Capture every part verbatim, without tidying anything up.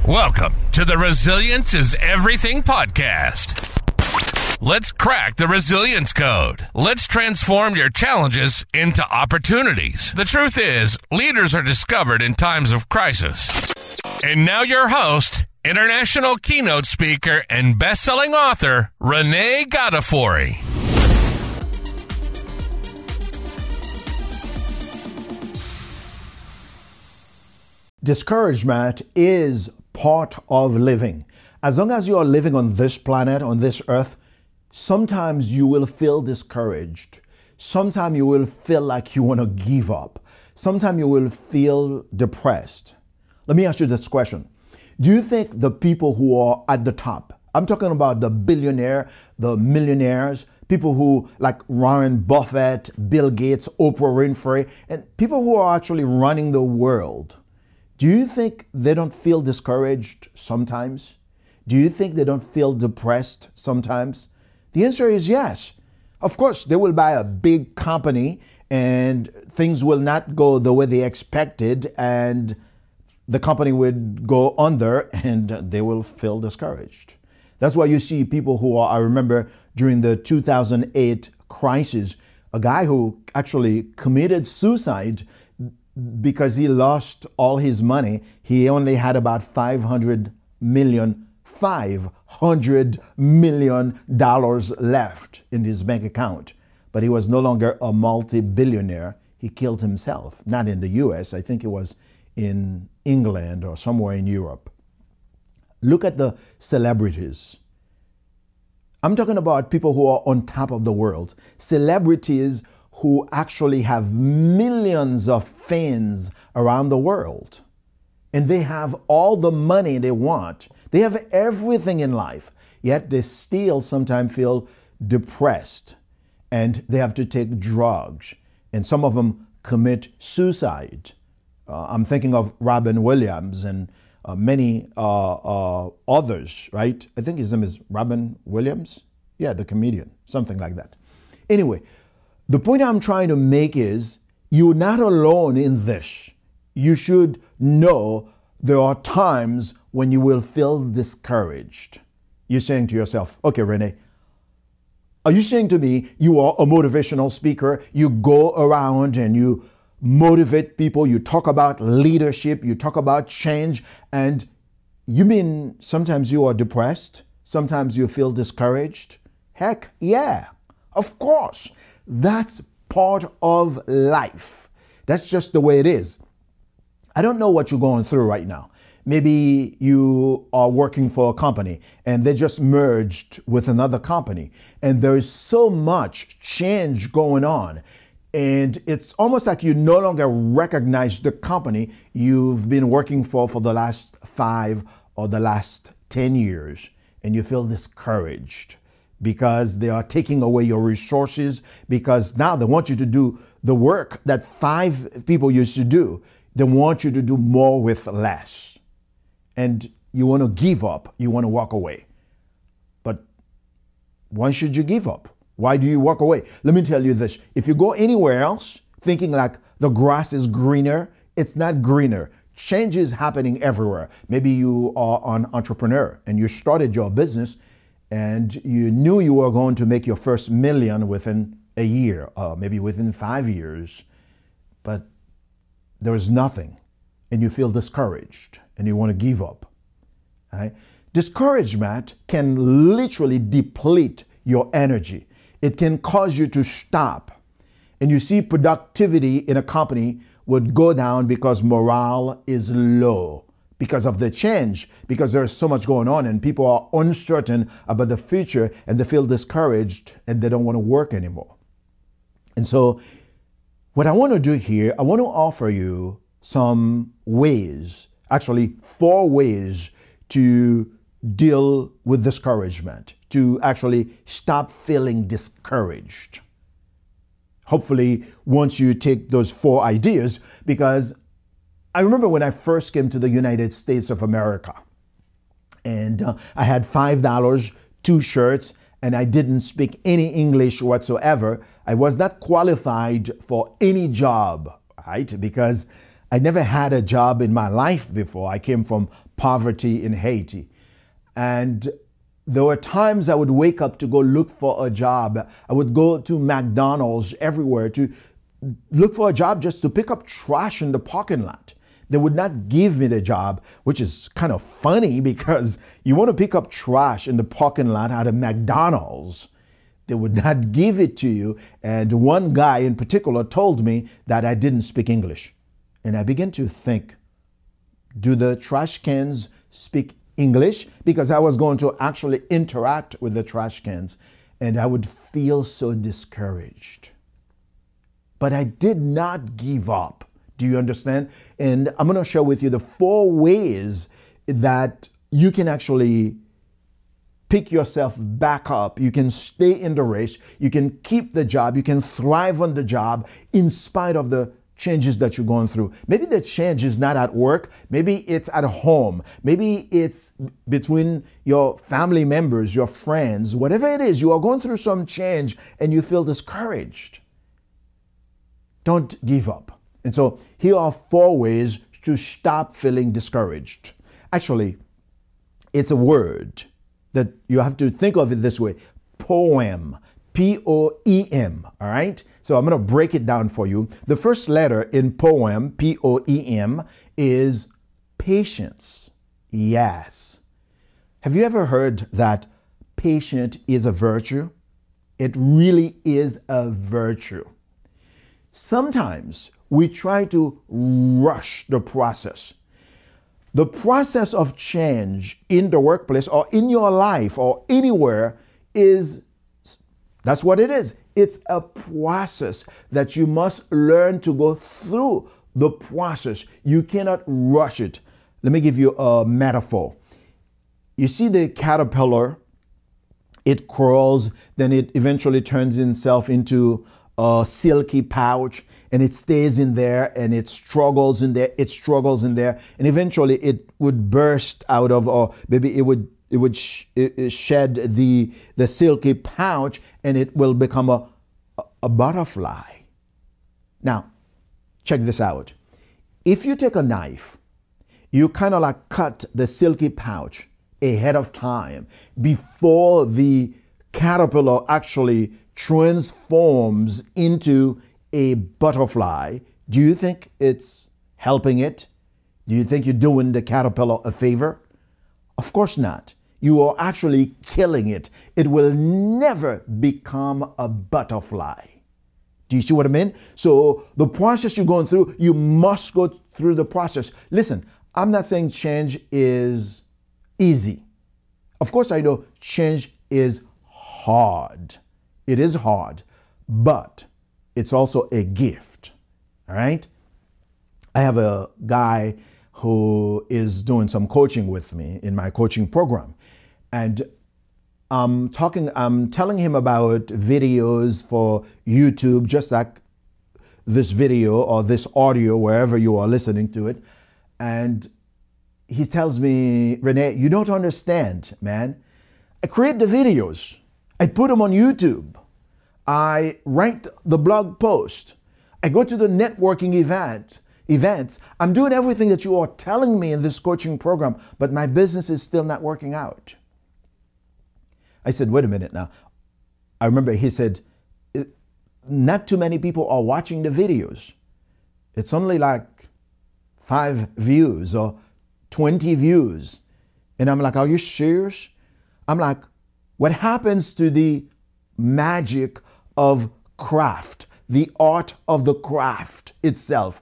Welcome to the Resilience is Everything podcast. Let's crack the resilience code. Let's transform your challenges into opportunities. The truth is, leaders are discovered in times of crisis. And now your host, international keynote speaker and best-selling author, Renee Gatefori. Discouragement is part of living. As long as you are living on this planet, on this earth, sometimes you will feel discouraged. Sometimes you will feel like you want to give up. Sometimes you will feel depressed. Let me ask you this question. Do you think the people who are at the top, I'm talking about the billionaire, the millionaires, people who like Warren Buffett, Bill Gates, Oprah Winfrey, and people who are actually running the world, do you think they don't feel discouraged sometimes? Do you think they don't feel depressed sometimes? The answer is yes. Of course, they will buy a big company and things will not go the way they expected and the company would go under and they will feel discouraged. That's why you see people who are, I remember during the two thousand eight crisis, a guy who actually committed suicide because he lost all his money. He only had about five hundred million, five hundred million dollars left in his bank account. But he was no longer a multi-billionaire. He killed himself, not in the U S. I think it was in England or somewhere in Europe. Look at the celebrities. I'm talking about people who are on top of the world. Celebrities who actually have millions of fans around the world. And they have all the money they want. They have everything in life, yet they still sometimes feel depressed and they have to take drugs. And some of them commit suicide. Uh, I'm thinking of Robin Williams and uh, many uh, uh, others, right? I think his name is Robin Williams. Yeah, the comedian, something like that. Anyway, the point I'm trying to make is you're not alone in this. You should know there are times when you will feel discouraged. You're saying to yourself, okay, Renee, are you saying to me you are a motivational speaker? You go around and you motivate people, you talk about leadership, you talk about change, and you mean sometimes you are depressed? Sometimes you feel discouraged? Heck, yeah, of course. That's part of life. That's just the way it is. I don't know what you're going through right now. Maybe you are working for a company and they just merged with another company and there's so much change going on and it's almost like you no longer recognize the company you've been working for for the last five or the last ten years and you feel discouraged because they are taking away your resources, because now they want you to do the work that five people used to do. They want you to do more with less. And you want to give up. You want to walk away. But why should you give up? Why do you walk away? Let me tell you this. If you go anywhere else thinking like the grass is greener, it's not greener. Change is happening everywhere. Maybe you are an entrepreneur and you started your business and you knew you were going to make your first million within a year, uh, maybe within five years, but there is nothing, and you feel discouraged, and you want to give up. Right? Discouragement can literally deplete your energy. It can cause you to stop, and you see productivity in a company would go down because morale is low. Because of the change, because there's so much going on and people are uncertain about the future and they feel discouraged and they don't want to work anymore. And so what I want to do here, I want to offer you some ways, actually four ways to deal with discouragement, to actually stop feeling discouraged. Hopefully, once you take those four ideas, because I remember when I first came to the United States of America and uh, I had five dollars, two shirts, and I didn't speak any English whatsoever. I was not qualified for any job, right? Because I never had a job in my life before. I came from poverty in Haiti. And there were times I would wake up to go look for a job. I would go to McDonald's everywhere to look for a job just to pick up trash in the parking lot. They would not give me the job, which is kind of funny because you want to pick up trash in the parking lot at a McDonald's. They would not give it to you. And one guy in particular told me that I didn't speak English. And I began to think, do the trash cans speak English? Because I was going to actually interact with the trash cans, and I would feel so discouraged. But I did not give up. Do you understand? And I'm going to share with you the four ways that you can actually pick yourself back up. You can stay in the race. You can keep the job. You can thrive on the job in spite of the changes that you're going through. Maybe the change is not at work. Maybe it's at home. Maybe it's between your family members, your friends, whatever it is, you are going through some change and you feel discouraged. Don't give up. And so here are four ways to stop feeling discouraged. Actually, it's a word that you have to think of it this way. Poem. P O E M. All right? So I'm going to break it down for you. The first letter in poem, P O E M, is patience. Yes. Have you ever heard that patient is a virtue? It really is a virtue. Sometimes we try to rush the process. The process of change in the workplace or in your life or anywhere is, that's what it is. It's a process that you must learn to go through the process. You cannot rush it. Let me give you a metaphor. You see the caterpillar, it crawls, then it eventually turns itself into a silky pouch, and it stays in there and it struggles in there, it struggles in there, and eventually it would burst out of, or maybe it would it would sh- it shed the the silky pouch, and it will become a, a, a butterfly. Now, check this out. If you take a knife, you kind of like cut the silky pouch ahead of time before the caterpillar actually transforms into a butterfly. Do you think it's helping it? Do you think you're doing the caterpillar a favor? Of course not. You are actually killing it. It will never become a butterfly. Do you see what I mean? So the process you're going through, you must go through the process. Listen, I'm not saying change is easy. Of course, I know change is hard. It is hard, but it's also a gift. All right? I have a guy who is doing some coaching with me in my coaching program. And I'm talking, I'm telling him about videos for YouTube, just like this video or this audio, wherever you are listening to it. And he tells me, Rene, you don't understand, man. I create the videos. I put them on YouTube. I write the blog post. I go to the networking event, events. I'm doing everything that you are telling me in this coaching program, but my business is still not working out. I said, wait a minute now. I remember he said, not too many people are watching the videos. It's only like five views or twenty views. And I'm like, are you serious? I'm like, what happens to the magic of craft, the art of the craft itself?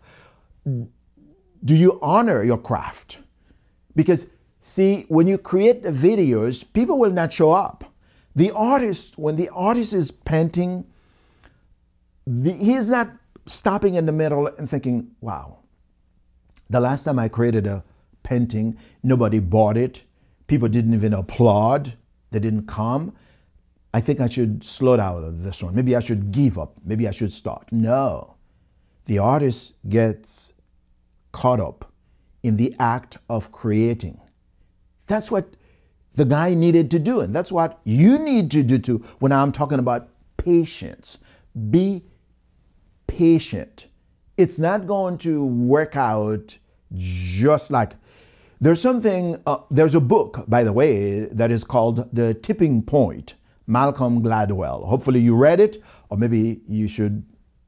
Do you honor your craft? Because see, when you create the videos, people will not show up. The artist, when the artist is painting, the, he is not stopping in the middle and thinking, wow, the last time I created a painting, nobody bought it. People didn't even applaud. They didn't come. I think I should slow down on this one. Maybe I should give up. Maybe I should start. No. The artist gets caught up in the act of creating. That's what the guy needed to do. And that's what you need to do too when I'm talking about patience. Be patient it's not going to work out just like. There's something, uh, there's a book, by the way, that is called The Tipping Point, Malcolm Gladwell. Hopefully you read it, or maybe you should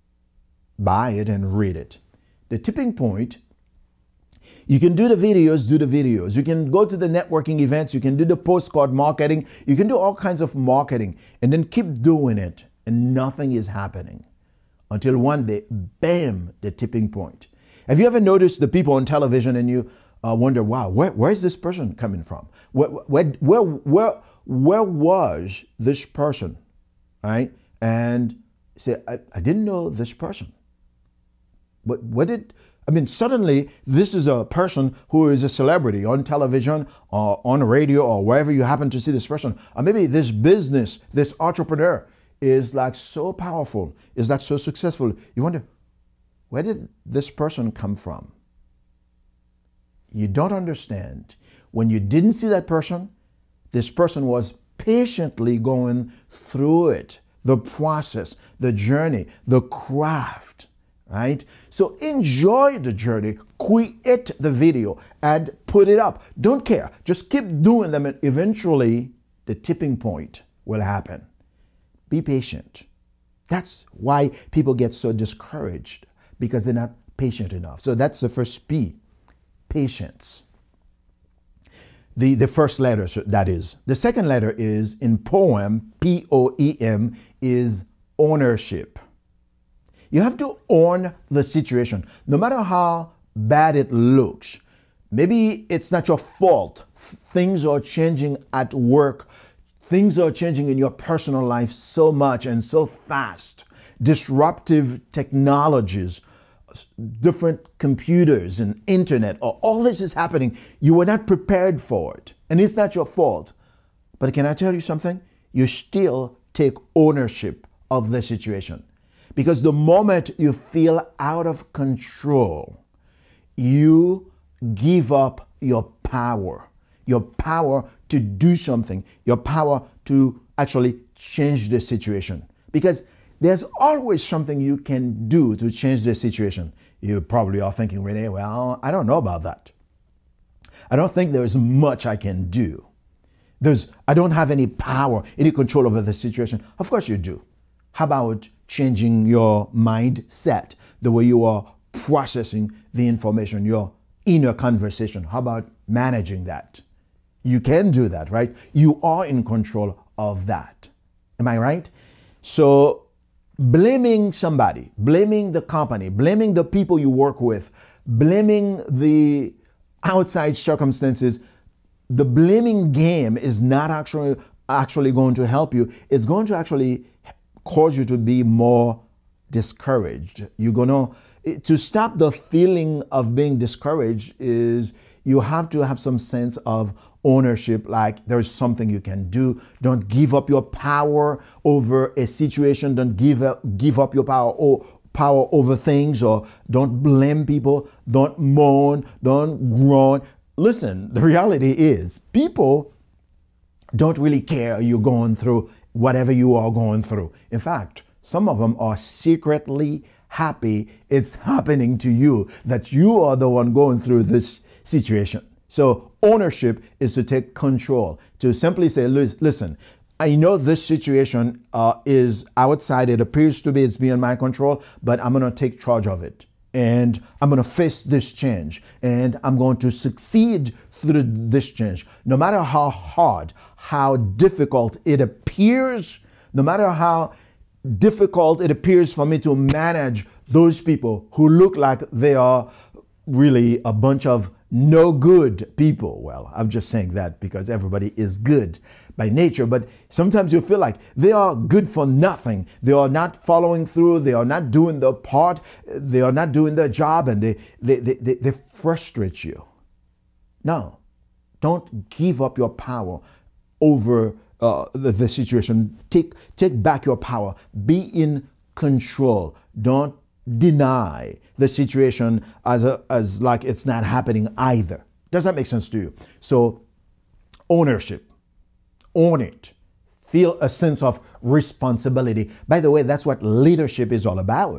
buy it and read it. The Tipping Point, you can do the videos, do the videos. You can go to the networking events, you can do the postcard marketing, you can do all kinds of marketing, and then keep doing it, and nothing is happening. Until one day, bam, the tipping point. Have you ever noticed the people on television and you uh, wonder, wow, where, where is this person coming from? Where, where, where, where, where was this person, right? And say, I, I didn't know this person. But what did, I mean, suddenly this is a person who is a celebrity on television or on radio or wherever you happen to see this person. Or maybe this business, this entrepreneur is like so powerful, is like so successful. You wonder, where did this person come from? You don't understand. When you didn't see that person, this person was patiently going through it, the process, the journey, the craft, right? So enjoy the journey, create the video and put it up. Don't care. Just keep doing them and eventually the tipping point will happen. Be patient. That's why people get so discouraged, because they're not patient enough. So that's the first P, patience. The, the first letter, that is. The second letter is in poem, P O E M, is ownership. You have to own the situation, no matter how bad it looks. Maybe it's not your fault. Things are changing at work. Things are changing in your personal life so much and so fast. Disruptive technologies, different computers and internet, all this is happening. You were not prepared for it. And it's not your fault. But can I tell you something? You still take ownership of the situation. Because the moment you feel out of control, you give up your power. Your power to do something, your power to actually change the situation. Because there's always something you can do to change the situation. You probably are thinking, Renee, well, I don't know about that. I don't think there's much I can do. There's, I don't have any power, any control over the situation. Of course you do. How about changing your mindset, the way you are processing the information, your inner conversation? How about managing that? You can do that, right? You are in control of that. Am I right? So blaming somebody, blaming the company, blaming the people you work with, blaming the outside circumstances, the blaming game is not actually actually going to help you. It's going to actually cause you to be more discouraged. You're going to, to stop the feeling of being discouraged is you have to have some sense of ownership, like there's something you can do. Don't give up your power over a situation. Don't give up, give up your power or power over things, or don't blame people. Don't moan. Don't groan. Listen, the reality is people don't really care you're going through whatever you are going through. In fact, some of them are secretly happy it's happening to you, that you are the one going through this situation. So ownership is to take control, to simply say, listen, I know this situation uh, is outside. It appears to be it's beyond my control, but I'm going to take charge of it. And I'm going to face this change. And I'm going to succeed through this change. No matter how hard, how difficult it appears, no matter how difficult it appears for me to manage those people who look like they are really a bunch of no good people. Well, I'm just saying that because everybody is good by nature, but sometimes you feel like they are good for nothing. They are not following through. They are not doing their part. They are not doing their job, and they they they, they, they frustrate you. No, don't give up your power over uh, the, the situation. Take take back your power. Be in control. Don't deny the situation as a, as like it's not happening either. Does that make sense to you? So ownership. Own it. Feel a sense of responsibility. By the way, that's what leadership is all about.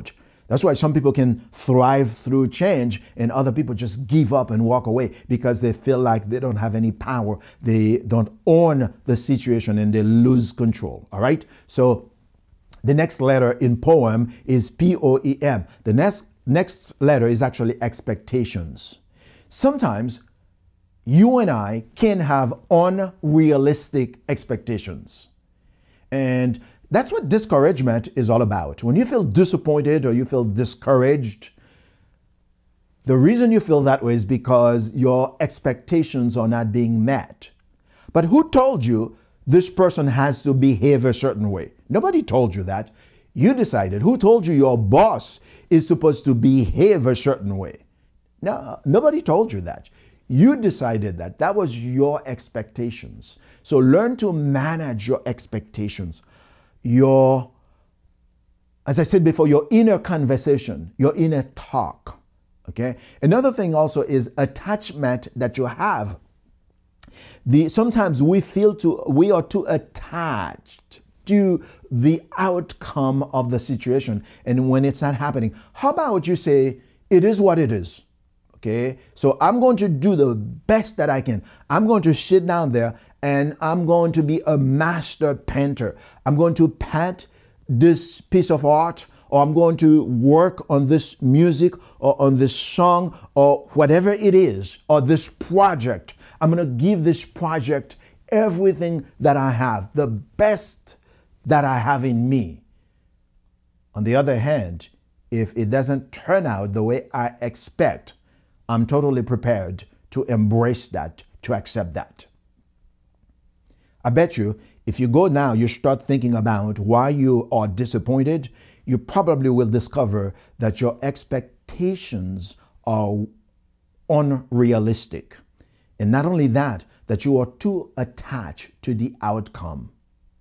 That's why some people can thrive through change and other people just give up and walk away because they feel like they don't have any power. They don't own the situation and they lose control. All right. So the next letter in poem is P O E M. The next, next letter is actually expectations. Sometimes you and I can have unrealistic expectations. And that's what discouragement is all about. When you feel disappointed or you feel discouraged, the reason you feel that way is because your expectations are not being met. But who told you this person has to behave a certain way? Nobody told you that. You decided. Who told you your boss is supposed to behave a certain way? No, nobody told you that. You decided that. That was your expectations. So learn to manage your expectations. Your, as I said before, your inner conversation, your inner talk. Okay. Another thing also is attachment that you have. The sometimes we feel to we are too attached to the outcome of the situation, and when it's not happening, how about you say it is what it is? Okay. So I'm going to do the best that I can. I'm going to sit down there and I'm going to be a master painter. I'm going to paint this piece of art, or I'm going to work on this music or on this song or whatever it is, or this project. I'm going to give this project everything that I have, the best that I have in me. On the other hand, if it doesn't turn out the way I expect, I'm totally prepared to embrace that, to accept that. I bet you, if you go now, you start thinking about why you are disappointed, you probably will discover that your expectations are unrealistic. And not only that, that you are too attached to the outcome.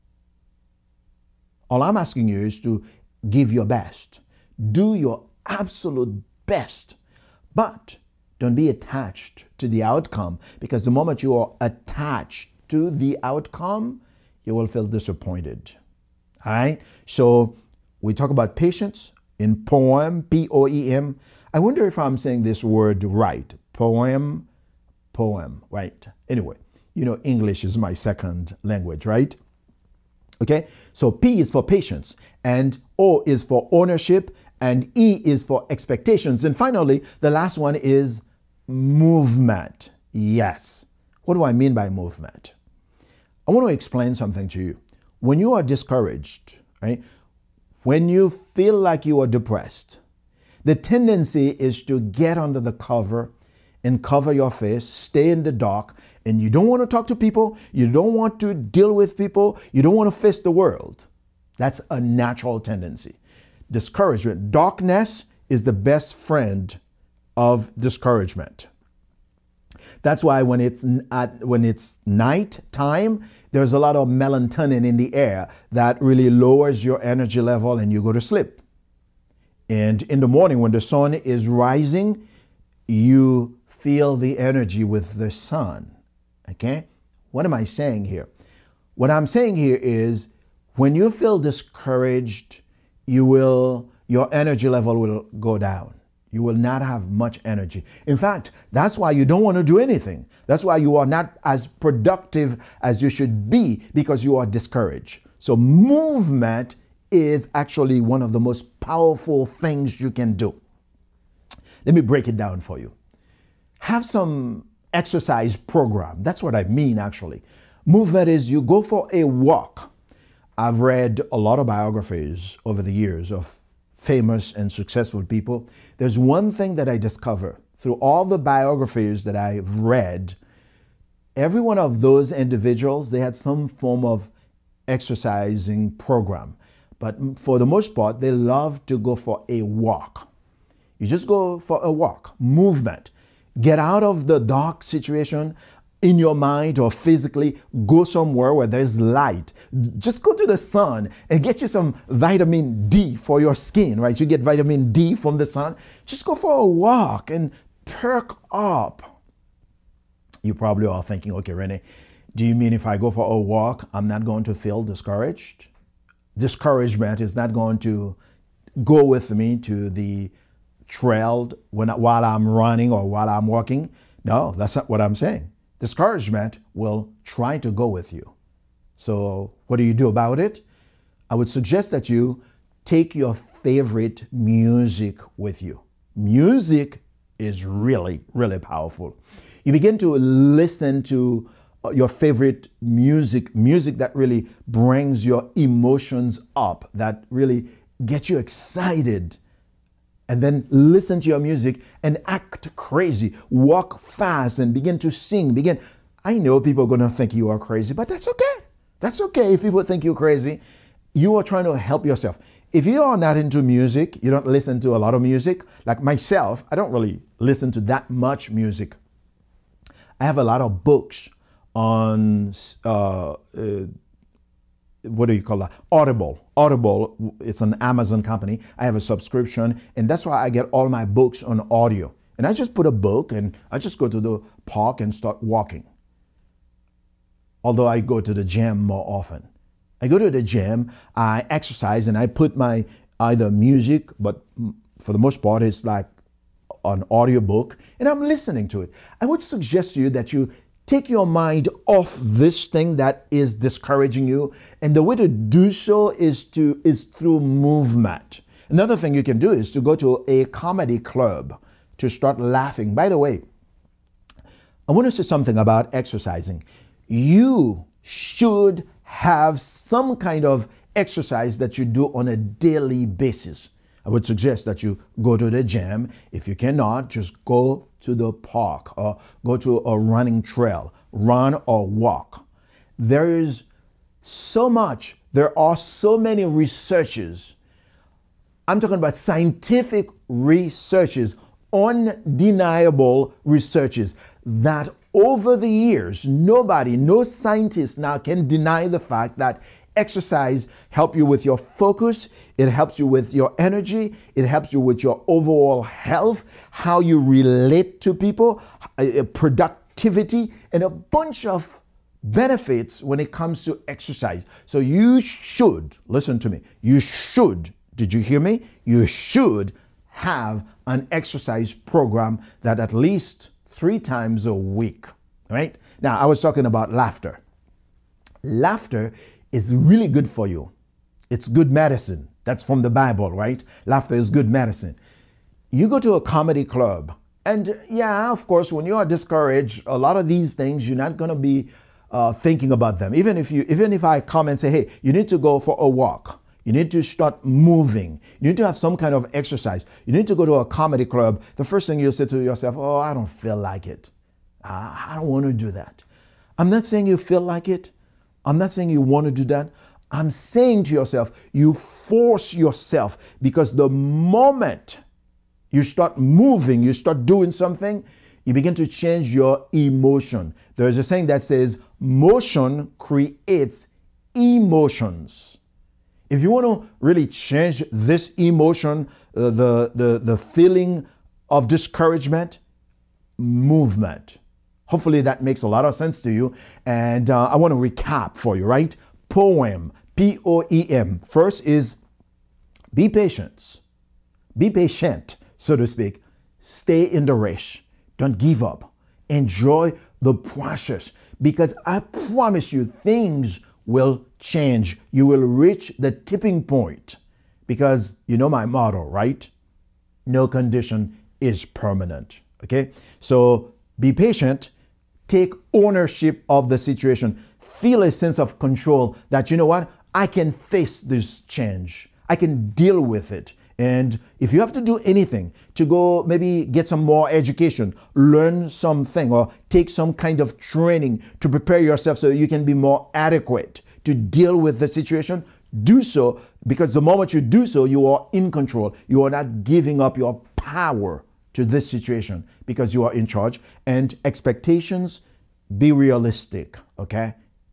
All I'm asking you is to give your best. Do your absolute best. But don't be attached to the outcome, because the moment you are attached to the outcome, you will feel disappointed. All right? So we talk about patience in poem, P O E M. I wonder if I'm saying this word right. Poem, poem, right? Anyway, you know, English is my second language, right? Okay, so P is for patience, and O is for ownership, and E is for expectations. And finally, the last one is movement. Yes. What do I mean by movement? I want to explain something to you. When you are discouraged, right? When you feel like you are depressed, the tendency is to get under the cover and cover your face, stay in the dark, and you don't want to talk to people, you don't want to deal with people, you don't want to face the world. That's a natural tendency. Discouragement. Darkness is the best friend of discouragement. That's why when it's at, when it's night time, there's a lot of melatonin in the air that really lowers your energy level and you go to sleep. And in the morning when the sun is rising, you feel the energy with the sun. Okay? What am I saying here? What I'm saying here is when you feel discouraged, you will, your energy level will go down. You will not have much energy. In fact, that's why you don't want to do anything. That's why you are not as productive as you should be, because you are discouraged. So movement is actually one of the most powerful things you can do. Let me break it down for you. Have some exercise program. That's what I mean, actually. Movement is you go for a walk. I've read a lot of biographies over the years of famous and successful people. There's one thing that I discover through all the biographies that I've read. Every one of those individuals, they had some form of exercising program. But for the most part, they love to go for a walk. You just go for a walk, movement. Get out of the dark situation in your mind or physically. Go somewhere where there's light. Just go to the sun and get you some vitamin D for your skin, right? You get vitamin D from the sun. Just go for a walk and perk up. You probably are thinking, okay, Rene, do you mean if I go for a walk, I'm not going to feel discouraged? Discouragement is not going to go with me to the trail when while I'm running or while I'm walking. No, that's not what I'm saying. Discouragement will try to go with you. So what do you do about it? I would suggest that you take your favorite music with you. Music is really, really powerful. You begin to listen to your favorite music, music that really brings your emotions up, that really gets you excited. And then listen to your music and act crazy, walk fast and begin to sing. Begin. I know people are going to think you are crazy, but that's okay. That's okay if people think you're crazy. You are trying to help yourself. If you are not into music, you don't listen to a lot of music, like myself, I don't really listen to that much music. I have a lot of books on, uh, uh, what do you call that? Audible. Audible, it's an Amazon company. I have a subscription, and that's why I get all my books on audio. And I just put a book, and I just go to the park and start walking. Although I go to the gym more often. I go to the gym, I exercise, and I put my either music, but for the most part, it's like an audio book, and I'm listening to it. I would suggest to you that you take your mind off this thing that is discouraging you, and the way to do so is to is through movement. Another thing you can do is to go to a comedy club to start laughing. By the way, I want to say something about exercising. You should have some kind of exercise that you do on a daily basis. I would suggest that you go to the gym. If you cannot, just go to the park or go to a running trail, run or walk. There is so much, there are so many researches. I'm talking about scientific researches, undeniable researches that over the years, nobody, no scientist now can deny the fact that exercise helps you with your focus, it helps you with your energy, it helps you with your overall health, how you relate to people, productivity, and a bunch of benefits when it comes to exercise. So you should, listen to me, you should, did you hear me? You should have an exercise program that at least three times a week, right? Now, I was talking about laughter. Laughter is really good for you. It's good medicine. That's from the Bible, right? Laughter is good medicine. You go to a comedy club, and yeah, of course, when you are discouraged, a lot of these things, you're not going to be uh, thinking about them. Even if you, even if I come and say, hey, you need to go for a walk. You need to start moving. You need to have some kind of exercise. You need to go to a comedy club. The first thing you'll say to yourself, oh, I don't feel like it. I don't want to do that. I'm not saying you feel like it. I'm not saying you want to do that. I'm saying to yourself, you force yourself, because the moment you start moving, you start doing something, you begin to change your emotion. There's a saying that says, motion creates emotions. If you want to really change this emotion, uh, the, the, the feeling of discouragement, movement. Hopefully that makes a lot of sense to you. And uh, I want to recap for you, right? Poem, P O E M. First is be patient. Be patient, so to speak. Stay in the race. Don't give up. Enjoy the process, because I promise you things will change. You will reach the tipping point, because you know my motto, right? No condition is permanent. Okay? So be patient. Take ownership of the situation. Feel a sense of control that, you know what? I can face this change. I can deal with it. And if you have to do anything to go maybe get some more education, learn something, or take some kind of training to prepare yourself so you can be more adequate to deal with the situation, do so, because the moment you do so, you are in control. You are not giving up your power to this situation, because you are in charge. And expectations, be realistic, okay?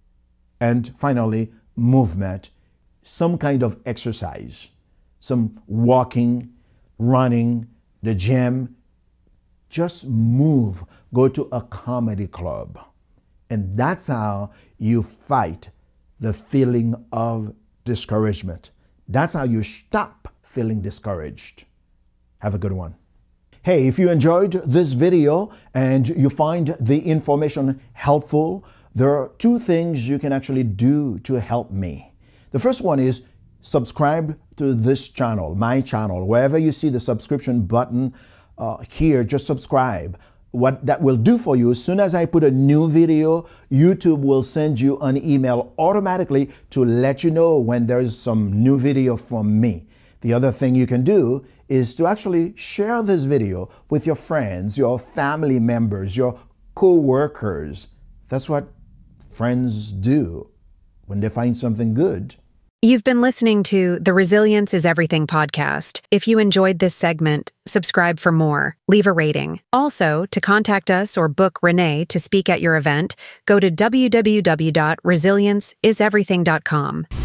And finally, movement, some kind of exercise, some walking, running, the gym. Just move, go to a comedy club. And that's how you fight the feeling of discouragement. That's how you stop feeling discouraged. Have a good one. Hey, if you enjoyed this video and you find the information helpful, there are two things you can actually do to help me. The first one is subscribe to this channel, my channel. Wherever you see the subscription button uh, here, just subscribe. What that will do for you, as soon as I put a new video, YouTube will send you an email automatically to let you know when there's some new video from me. The other thing you can do is to actually share this video with your friends, your family members, your co-workers. That's what friends do when they find something good. You've been listening to the Resilience is Everything podcast. If you enjoyed this segment, subscribe for more. Leave a rating. Also, to contact us or book Renee to speak at your event, go to w w w dot resilience is everything dot com.